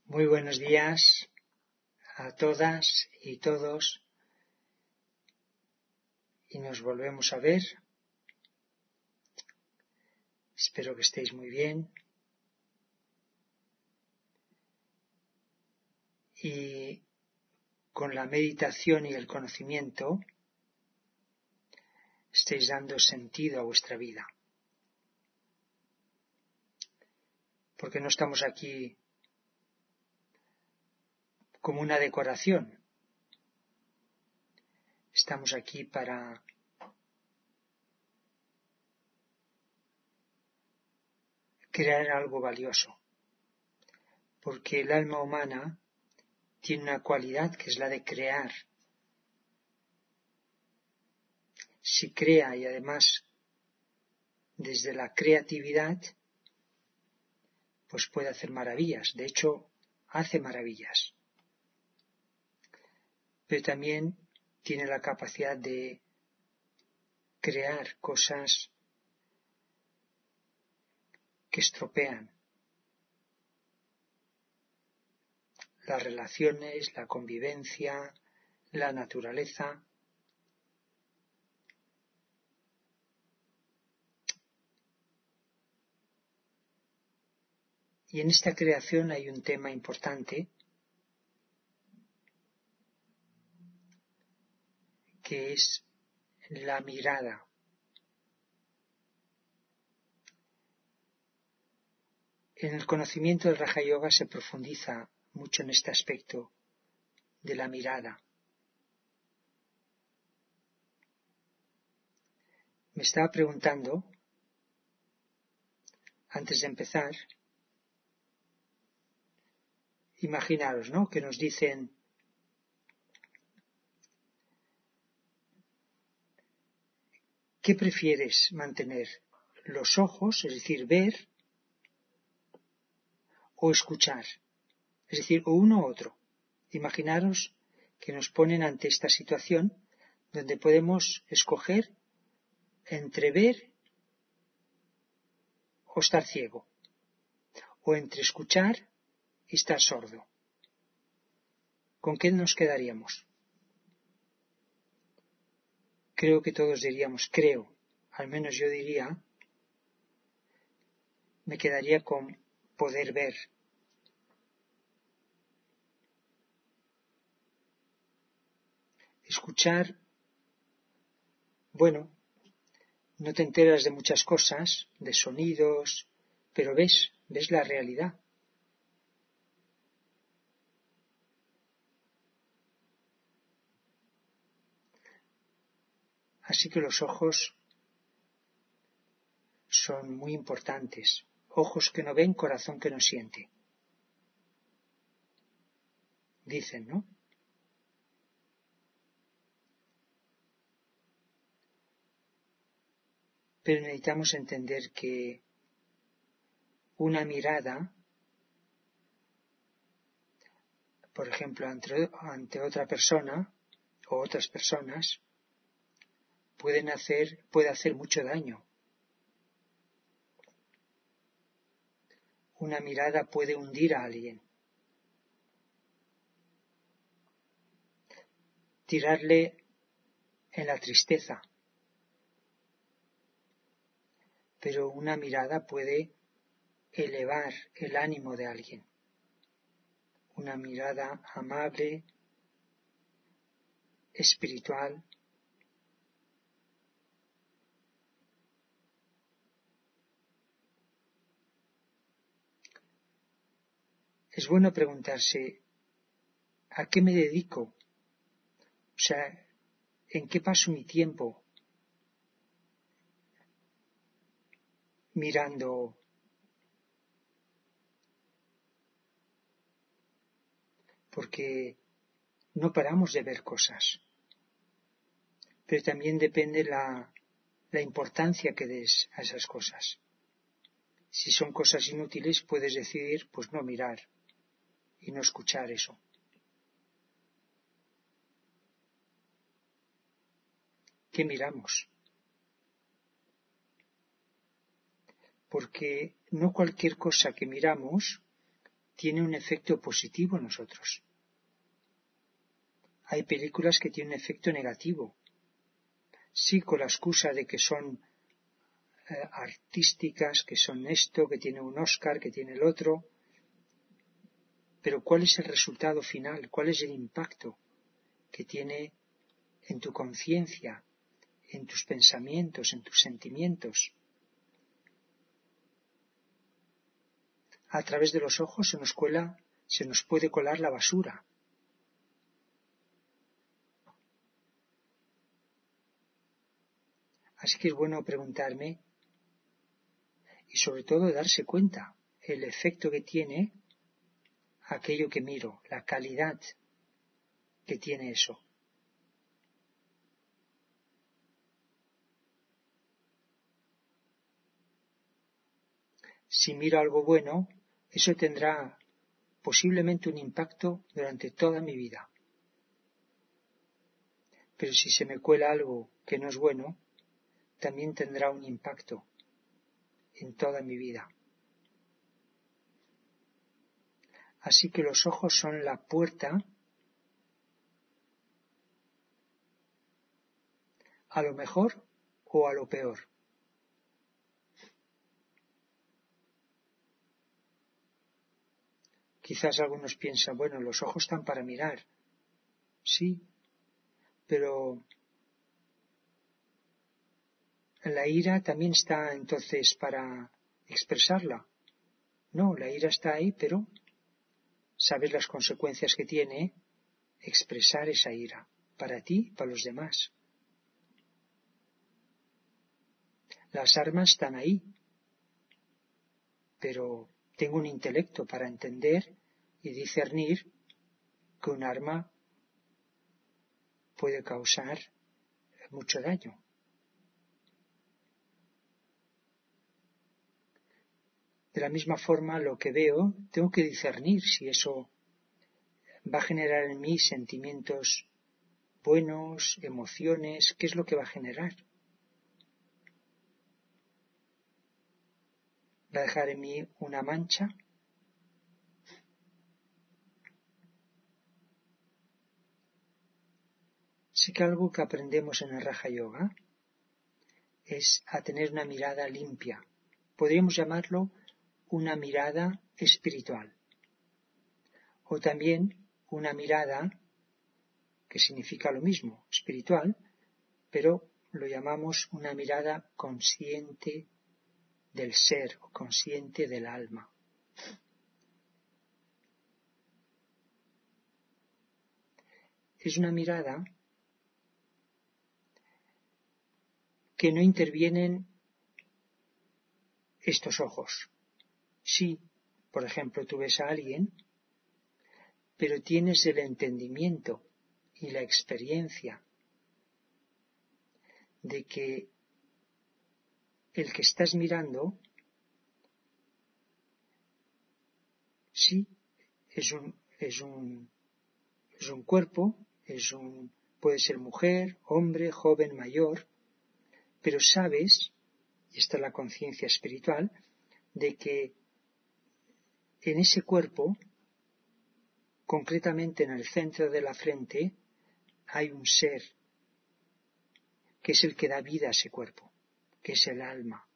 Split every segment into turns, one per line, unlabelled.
Muy buenos días a todas y todos, y nos volvemos a ver. Espero que estéis muy bien y con la meditación y el conocimiento estéis dando sentido a vuestra vida, porque no estamos aquí como una decoración, estamos aquí para crear algo valioso, porque el alma humana tiene una cualidad que es la de crear. Si crea y además desde la creatividad, pues puede hacer maravillas. De hecho, hace maravillas. Pero también tiene la capacidad de crear cosas que estropean las relaciones, la convivencia, la naturaleza. Y en esta creación hay un tema importante que es la mirada. En el conocimiento del Raja Yoga se profundiza mucho en este aspecto de la mirada. Me estaba preguntando, antes de empezar, imaginaros, ¿no?, que nos dicen: ¿qué prefieres mantener? ¿Los ojos, es decir, ver, o escuchar? Es decir, o uno u otro. Imaginaros que nos ponen ante esta situación donde podemos escoger entre ver o estar ciego, o entre escuchar y estar sordo. ¿Con qué nos quedaríamos? Creo que todos diríamos, al menos yo diría, me quedaría con poder ver. Escuchar, bueno, no te enteras de muchas cosas, de sonidos, pero ves la realidad. Así que los ojos son muy importantes. Ojos que no ven, corazón que no siente. Dicen, ¿no? Pero necesitamos entender que una mirada, por ejemplo, ante otra persona o otras personas, puede hacer mucho daño. Una mirada puede hundir a alguien, tirarle en la tristeza. Pero una mirada puede elevar el ánimo de alguien. Una mirada amable, espiritual. Es bueno preguntarse, ¿a qué me dedico? O sea, ¿en qué paso mi tiempo mirando? Porque no paramos de ver cosas. Pero también depende la importancia que des a esas cosas. Si son cosas inútiles, puedes decidir pues no mirar y no escuchar eso. ¿Qué miramos? Porque no cualquier cosa que miramos tiene un efecto positivo en nosotros. Hay películas que tienen un efecto negativo. Sí, con la excusa de que son artísticas, que son esto, que tiene un Oscar, que tiene el otro. Pero ¿cuál es el resultado final? ¿Cuál es el impacto que tiene en tu conciencia, en tus pensamientos, en tus sentimientos? A través de los ojos se nos puede colar la basura. Así que es bueno preguntarme y sobre todo darse cuenta el efecto que tiene aquello que miro, la calidad que tiene eso. Si miro algo bueno, eso tendrá posiblemente un impacto durante toda mi vida. Pero si se me cuela algo que no es bueno, también tendrá un impacto en toda mi vida. Así que los ojos son la puerta a lo mejor o a lo peor. Quizás algunos piensan, bueno, los ojos están para mirar. Sí, pero la ira también está entonces para expresarla. No, la ira está ahí, pero sabes las consecuencias que tiene expresar esa ira, para ti, para los demás. Las armas están ahí, pero tengo un intelecto para entender y discernir que un arma puede causar mucho daño. De la misma forma, lo que veo, tengo que discernir si eso va a generar en mí sentimientos buenos, emociones, ¿qué es lo que va a generar? ¿Va a dejar en mí una mancha? Sí que algo que aprendemos en el Raja Yoga es a tener una mirada limpia. Podríamos llamarlo una mirada espiritual. O también una mirada que significa lo mismo, espiritual, pero lo llamamos una mirada consciente del ser o consciente del alma. Es una mirada que no intervienen estos ojos. Sí, por ejemplo, tú ves a alguien, pero tienes el entendimiento y la experiencia de que el que estás mirando, sí, es un cuerpo, puede ser mujer, hombre, joven, mayor, pero sabes, y esta es la conciencia espiritual, de que en ese cuerpo, concretamente en el centro de la frente, hay un ser que es el que da vida a ese cuerpo, que es el alma.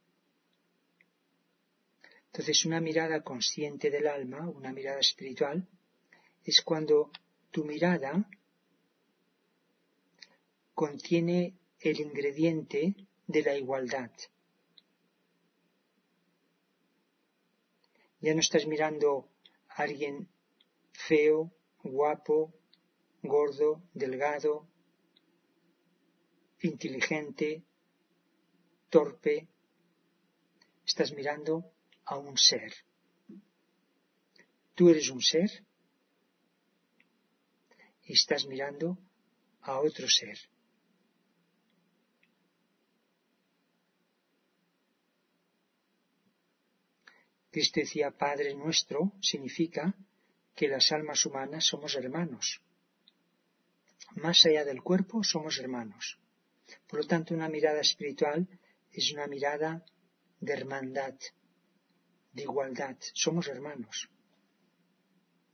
Entonces, una mirada consciente del alma, una mirada espiritual, es cuando tu mirada contiene el ingrediente de la igualdad. Ya no estás mirando a alguien feo, guapo, gordo, delgado, inteligente, torpe. Estás mirando a un ser. Tú eres un ser y estás mirando a otro ser. Cristo decía Padre nuestro, significa que las almas humanas somos hermanos. Más allá del cuerpo somos hermanos. Por lo tanto, una mirada espiritual es una mirada de hermandad, de igualdad. Somos hermanos.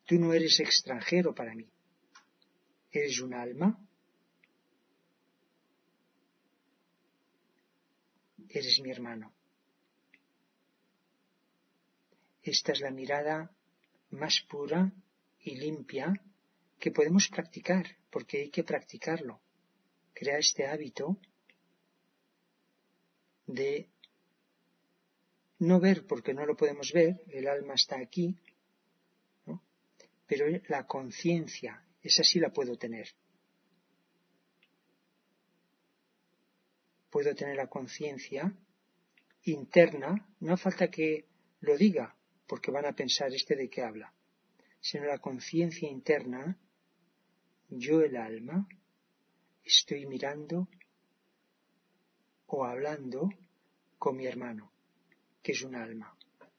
Tú no eres extranjero para mí. Eres un alma. Eres mi hermano. Esta es la mirada más pura y limpia que podemos practicar, porque hay que practicarlo. Crear este hábito de no ver porque no lo podemos ver, el alma está aquí, ¿no? Pero la conciencia, esa sí la puedo tener. Puedo tener la conciencia interna, no hace falta que lo diga, porque van a pensar de qué habla, sino la conciencia interna, yo el alma, estoy mirando o hablando con mi hermano, que es un alma.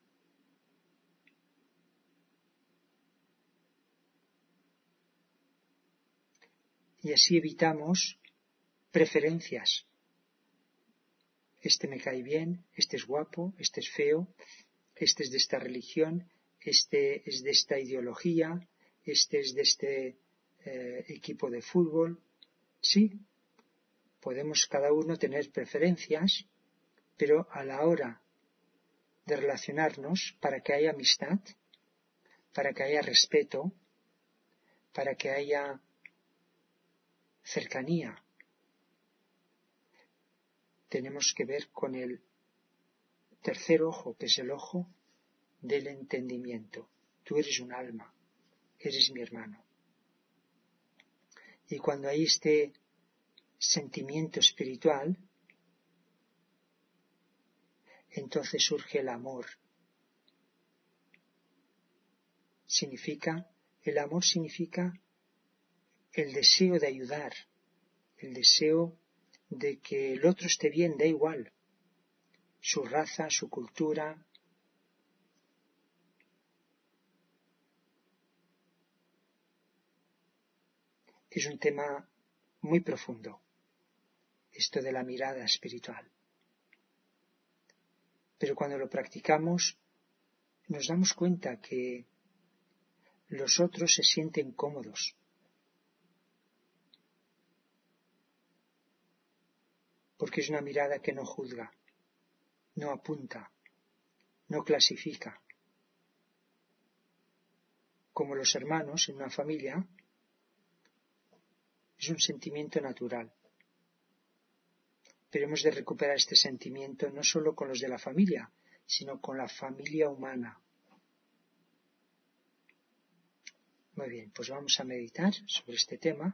Y así evitamos preferencias. Este me cae bien, este es guapo, este es feo, este es de esta religión, este es de esta ideología, este es de este equipo de fútbol. Sí, podemos cada uno tener preferencias, pero a la hora de relacionarnos, para que haya amistad, para que haya respeto, para que haya cercanía, tenemos que ver con el tercer ojo, que es el ojo del entendimiento. Tú eres un alma, eres mi hermano. Y cuando hay este sentimiento espiritual, entonces surge el amor. El amor significa el deseo de ayudar, el deseo de que el otro esté bien, da igual, su raza, su cultura. Es un tema muy profundo, esto de la mirada espiritual. Pero cuando lo practicamos, nos damos cuenta que los otros se sienten cómodos. Porque es una mirada que no juzga, no apunta, no clasifica. Como los hermanos en una familia, es un sentimiento natural. Pero hemos de recuperar este sentimiento no solo con los de la familia, sino con la familia humana. Muy bien, pues vamos a meditar sobre este tema.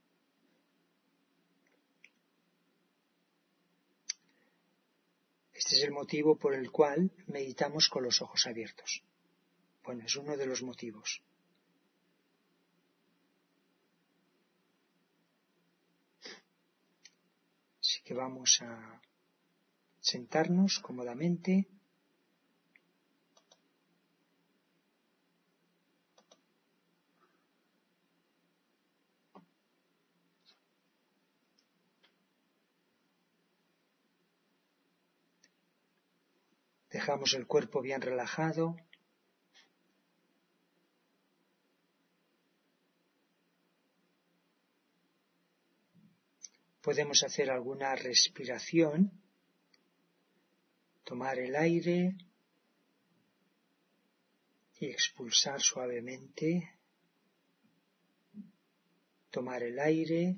Este es el motivo por el cual meditamos con los ojos abiertos. Bueno, es uno de los motivos. Así que vamos a sentarnos cómodamente. Dejamos el cuerpo bien relajado. Podemos hacer alguna respiración, tomar el aire y expulsar suavemente. Tomar el aire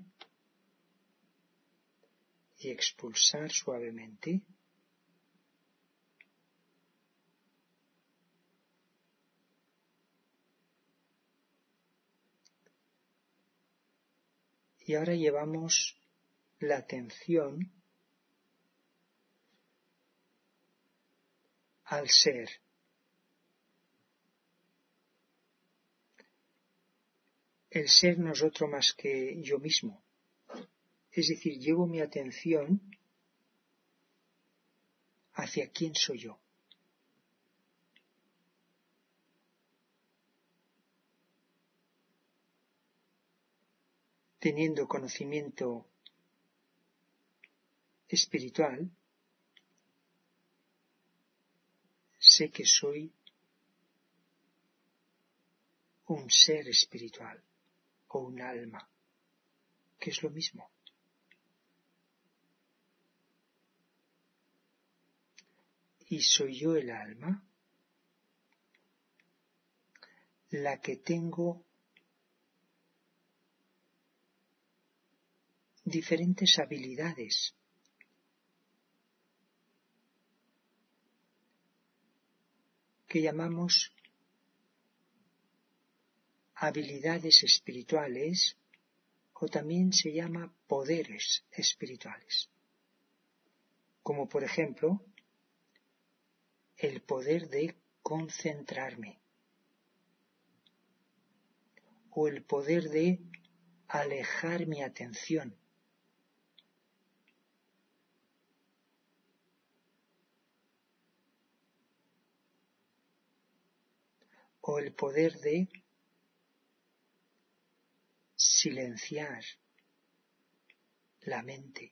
y expulsar suavemente. Y ahora llevamos la atención al ser. El ser no es otro más que yo mismo. Es decir, llevo mi atención hacia quién soy yo. Teniendo conocimiento espiritual, sé que soy un ser espiritual o un alma, que es lo mismo. Y soy yo el alma la que tengo diferentes habilidades que llamamos habilidades espirituales, o también se llama poderes espirituales, como por ejemplo el poder de concentrarme o el poder de alejar mi atención, o el poder de silenciar la mente,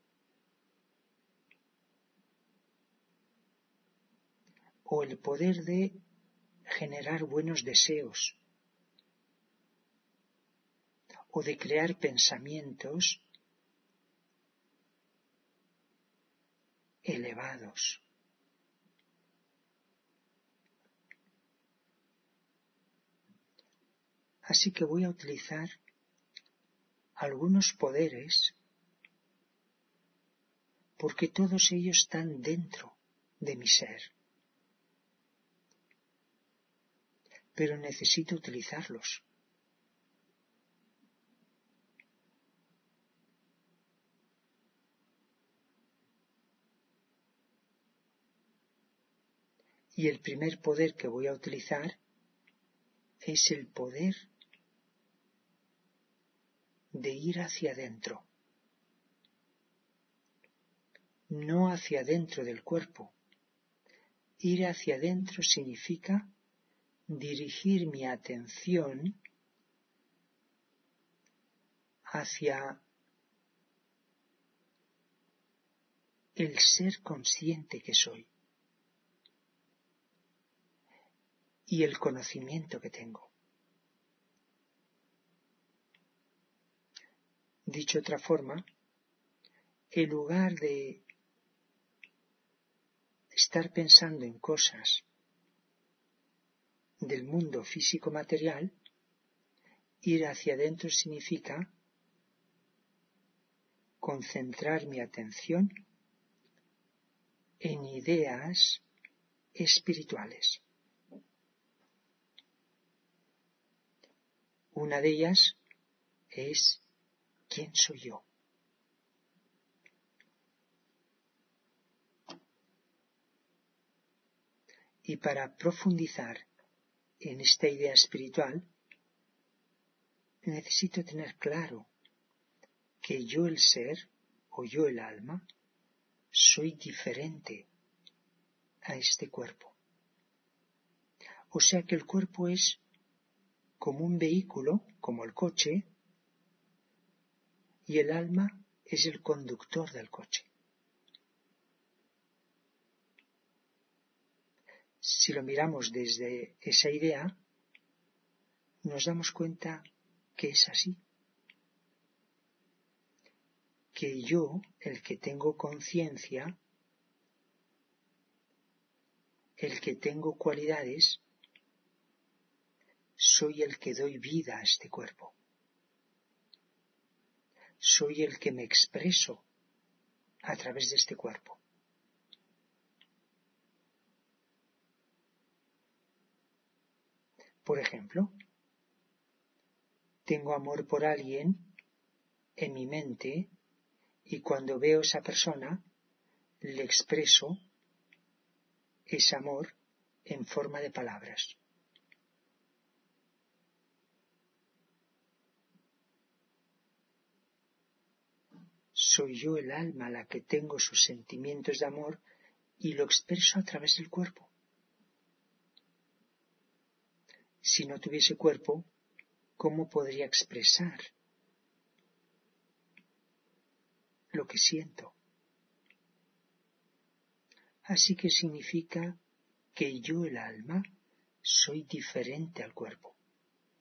o el poder de generar buenos deseos, o de crear pensamientos elevados. Así que voy a utilizar algunos poderes porque todos ellos están dentro de mi ser, pero necesito utilizarlos. Y el primer poder que voy a utilizar es el poder de ir hacia adentro, no hacia adentro del cuerpo. Ir hacia adentro significa dirigir mi atención hacia el ser consciente que soy y el conocimiento que tengo. Dicho de otra forma, en lugar de estar pensando en cosas del mundo físico-material, ir hacia adentro significa concentrar mi atención en ideas espirituales. Una de ellas es ¿quién soy yo? Y para profundizar en esta idea espiritual, necesito tener claro que yo el ser, o yo el alma, soy diferente a este cuerpo. O sea que el cuerpo es como un vehículo, como el coche, y el alma es el conductor del coche. Si lo miramos desde esa idea, nos damos cuenta que es así. Que yo, el que tengo conciencia, el que tengo cualidades, soy el que doy vida a este cuerpo. Soy el que me expreso a través de este cuerpo. Por ejemplo, tengo amor por alguien en mi mente y cuando veo a esa persona le expreso ese amor en forma de palabras. Soy yo el alma la que tengo sus sentimientos de amor y lo expreso a través del cuerpo. Si no tuviese cuerpo, ¿cómo podría expresar lo que siento? Así que significa que yo, el alma, soy diferente al cuerpo.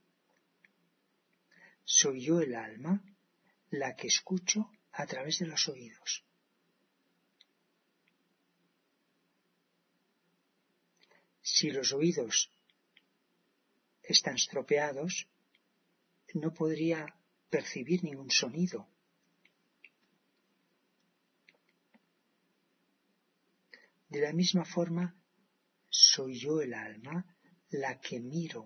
Soy yo el alma la que escucho a través de los oídos. Si los oídos están estropeados, no podría percibir ningún sonido. De la misma forma, soy yo el alma la que miro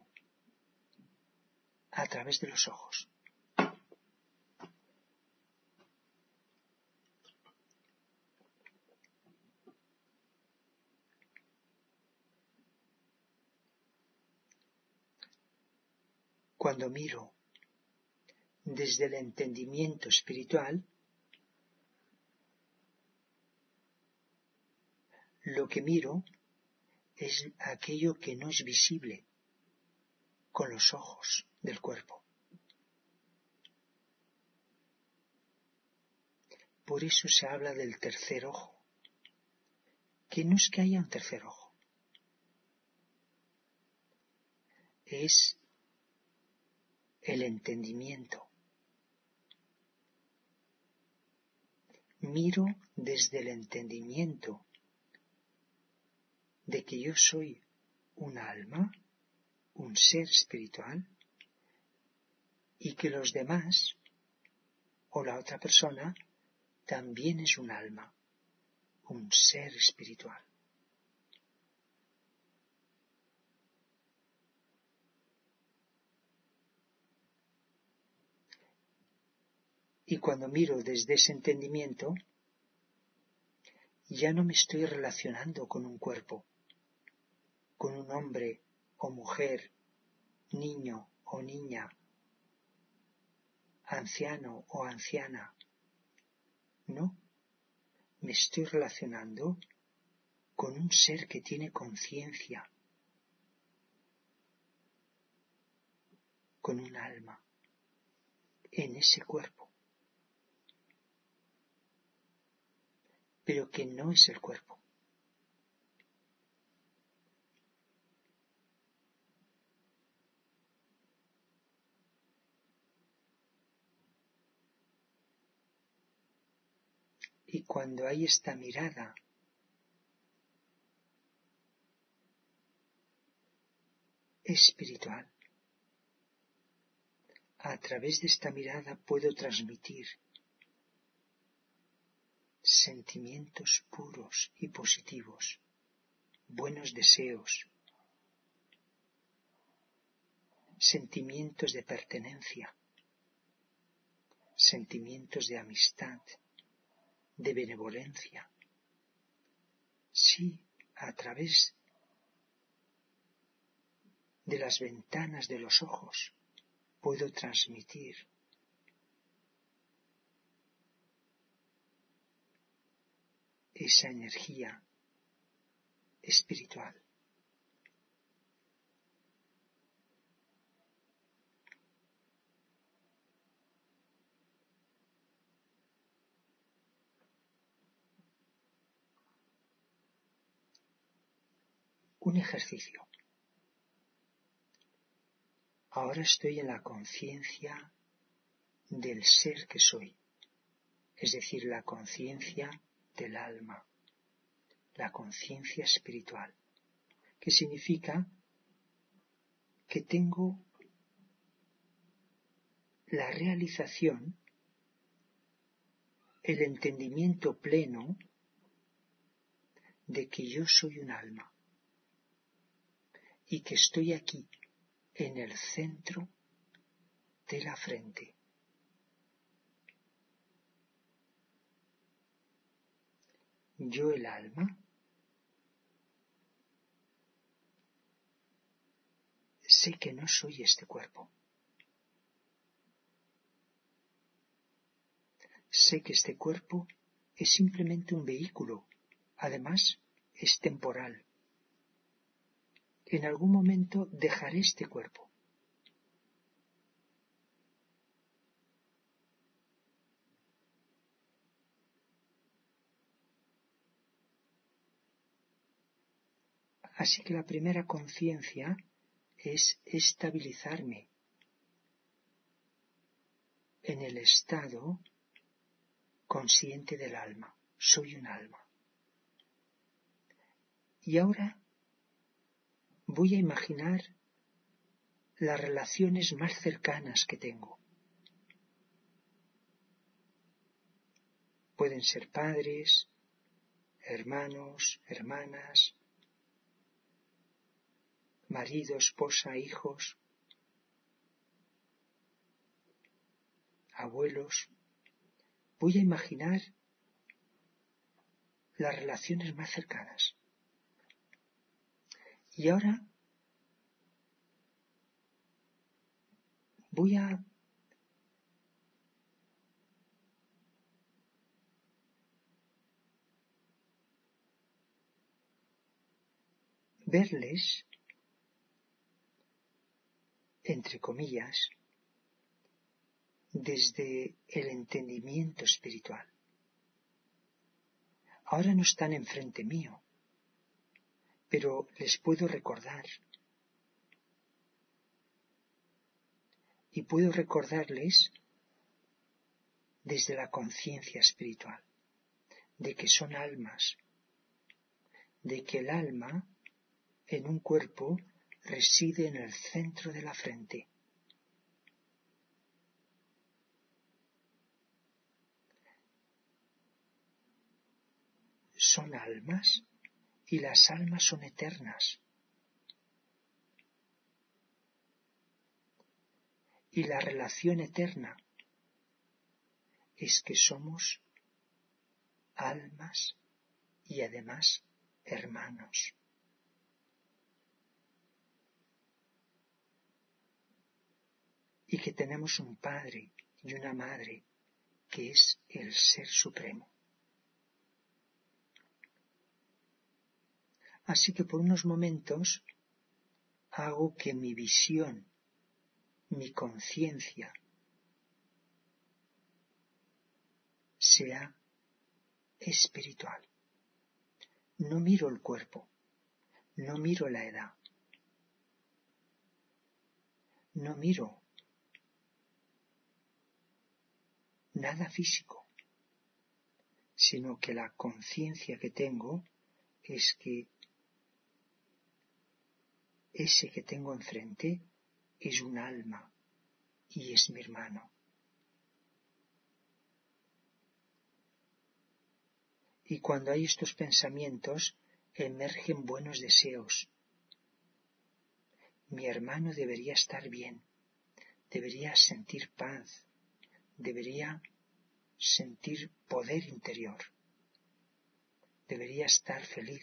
a través de los ojos. Cuando miro desde el entendimiento espiritual, lo que miro es aquello que no es visible con los ojos del cuerpo. Por eso se habla del tercer ojo, que no es que haya un tercer ojo, es el entendimiento. Miro desde el entendimiento de que yo soy un alma, un ser espiritual, y que los demás o la otra persona también es un alma, un ser espiritual. Y cuando miro desde ese entendimiento, ya no me estoy relacionando con un cuerpo, con un hombre o mujer, niño o niña, anciano o anciana. No, me estoy relacionando con un ser que tiene conciencia, con un alma, en ese cuerpo, pero que no es el cuerpo. Y cuando hay esta mirada espiritual, a través de esta mirada puedo transmitir sentimientos puros y positivos, buenos deseos, sentimientos de pertenencia, sentimientos de amistad, de benevolencia. Sí, a través de las ventanas de los ojos puedo transmitir esa energía espiritual. Un ejercicio. Ahora estoy en la conciencia del ser que soy, es decir, la conciencia del alma, la conciencia espiritual, que significa que tengo la realización, el entendimiento pleno de que yo soy un alma y que estoy aquí en el centro de la frente. Yo el alma sé que no soy este cuerpo. Sé que este cuerpo es simplemente un vehículo, además es temporal. En algún momento dejaré este cuerpo. Así que la primera conciencia es estabilizarme, en el estado consciente del alma. Soy un alma. Y ahora voy a imaginar las relaciones más cercanas que tengo. Pueden ser padres, hermanos, hermanas, marido, esposa, hijos, abuelos. Voy a imaginar las relaciones más cercanas. Y ahora voy a verles, entre comillas, desde el entendimiento espiritual. Ahora no están enfrente mío, pero les puedo recordar. Y puedo recordarles desde la conciencia espiritual, de que son almas, de que el alma en un cuerpo reside en el centro de la frente. Son almas y las almas son eternas. Y la relación eterna es que somos almas y además hermanos. Y que tenemos un padre y una madre que es el Ser Supremo. Así que por unos momentos hago que mi visión, mi conciencia, sea espiritual. No miro el cuerpo, no miro la edad, no miro nada físico, sino que la conciencia que tengo es que ese que tengo enfrente es un alma y es mi hermano. Y cuando hay estos pensamientos, emergen buenos deseos. Mi hermano debería estar bien, debería sentir paz, debería sentir poder interior, debería estar feliz.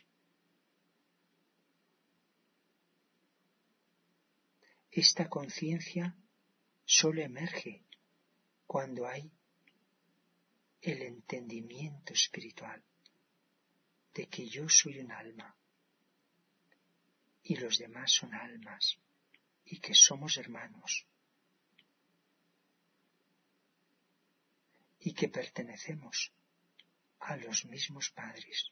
Esta conciencia solo emerge cuando hay el entendimiento espiritual de que yo soy un alma y los demás son almas y que somos hermanos y que pertenecemos a los mismos padres.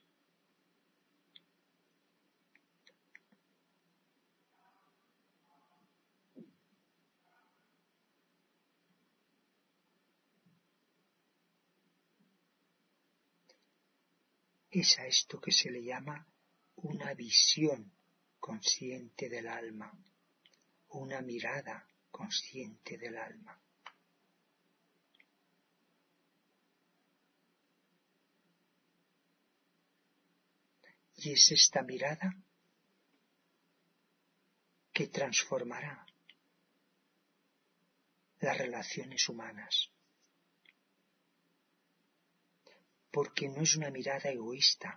Es a esto que se le llama una visión consciente del alma, una mirada consciente del alma. Y es esta mirada que transformará las relaciones humanas. Porque no es una mirada egoísta.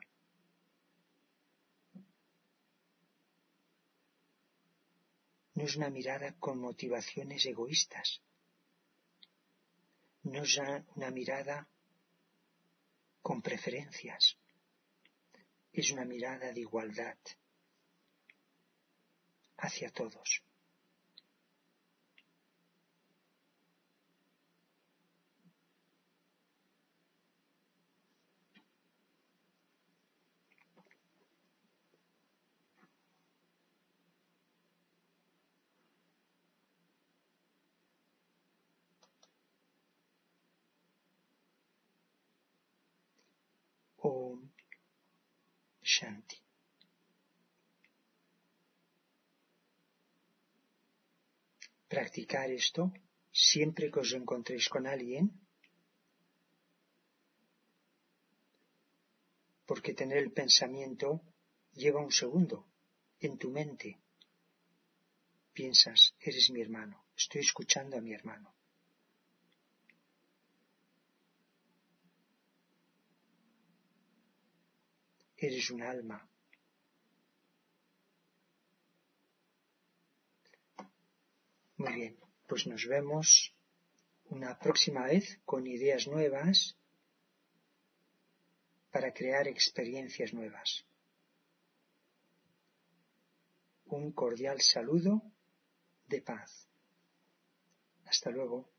No es una mirada con motivaciones egoístas. No es una mirada con preferencias. Es una mirada de igualdad hacia todos. Om Shanti. Practicar esto siempre que os encontréis con alguien, porque tener el pensamiento lleva un segundo en tu mente. Piensas, eres mi hermano, estoy escuchando a mi hermano. Eres un alma. Muy bien, pues nos vemos una próxima vez con ideas nuevas para crear experiencias nuevas. Un cordial saludo de paz. Hasta luego.